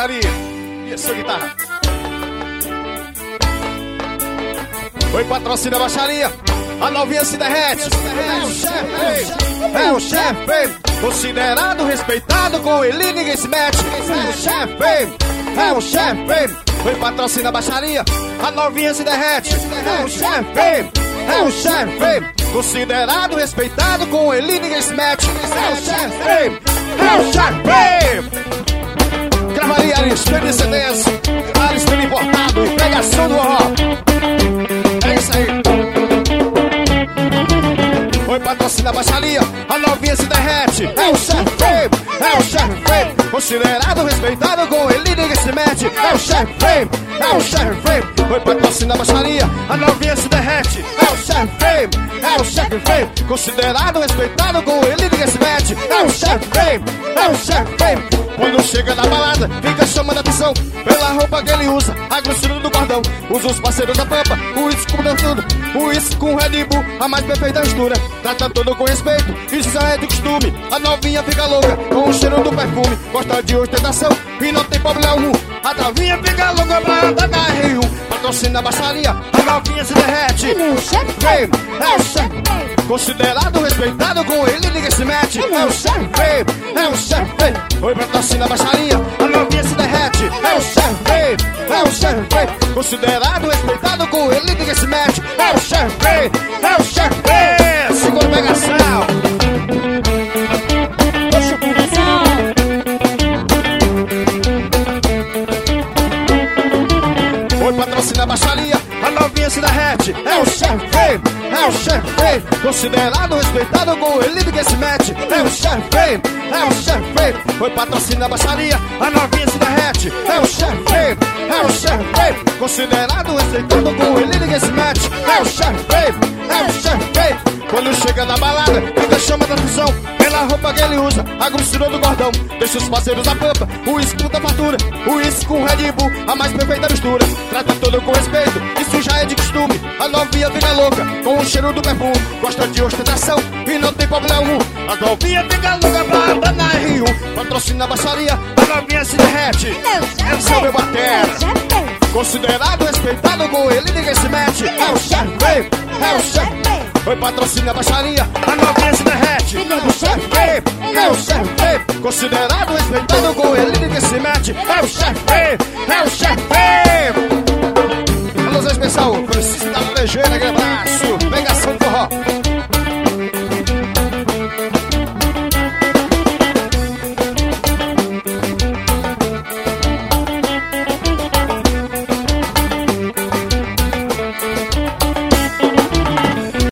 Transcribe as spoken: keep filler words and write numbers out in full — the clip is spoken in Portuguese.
ali. Isso, guitarra. Oi, patrocina a baixaria. A novinha se derrete. É o chefe, é o chefe, considerado, respeitado, com ele ninguém se mete. É o chefe, é o chefe. Oi, patrocina a baixaria. A novinha se derrete. É o chefe, é o chefe, considerado, respeitado, com ele ninguém se mete. É o chefe, é o chefe. Gravaria Ariston de C Ds, Ariston importado, pregação do ó. É isso aí. Oi, patrocina a baixaria, a novinha se derrete. É o chefe, é o chefe, considerado, respeitado, com ele ninguém se mete. É o chefe, é o chefe. Oi, patrocina a baixaria, a novinha se derrete. É o chefe, é o chefe, considerado, respeitado, com ele ninguém se mete. É o chefe, é o chefe. Quando chega na balada, fica chamando a atenção pela roupa que ele usa, a grossura do cordão. Usa os parceiros da pampa, o uísque com dançando, o uísque com Red Bull, a mais perfeita mistura. Trata tudo com respeito, isso é de costume. A novinha fica louca com o cheiro do perfume, gosta de ostentação e não tem problema algum. A novinha fica louca pra andar na R um. Patrocina a baixaria, a novinha se derrete. É o chefe, é o chefe, considerado, respeitado, com ele ninguém se mete. É o chefe, é o chefe. Oi, patrocina a baixaria, a novinha se derrete. É o chefe, é o chefe, considerado, respeitado, com ele ninguém se mete. É o chefe, é o chefe. Segura a pegação. Deixa a pegação. Oi, patrocina a baixaria, a novinha se derrete. É o chefe, é o chefe, considerado, respeitado, com ele ninguém se mete. É o chefe, é o chefe. Oi, patrocina a baixaria, a novinha se derrete. É o chefe, é o chefe, considerado, respeitado, com ele ninguém se mete. É o chefe, é o chefe. Quando chega na balada, fica chama da atenção pela roupa que ele usa, a grossura do cordão. Deixa os parceiros da pampa, o uísque da fartura, o uísque com Red Bull, a mais perfeita mistura. Trata tudo com respeito, isso já é de costume. A novinha fica louca com o cheiro do perfume, gosta de ostentação e não tem problema algum. A novinha fica louca pra andar na R um. Patrocina a baixaria, a novinha se derrete. É o seu meu batera, considerado, respeitado, com ele ninguém se mete. É o chefe, é o chefe. Oi, patrocina a baixaria, a novinha se derrete. É o chefe, é o chefe, considerado, respeitado, com ele ninguém se mete. É o chefe, é o chefe. Alô, Zé Especial, Francisco da Legeira, grande abraço. Pegação.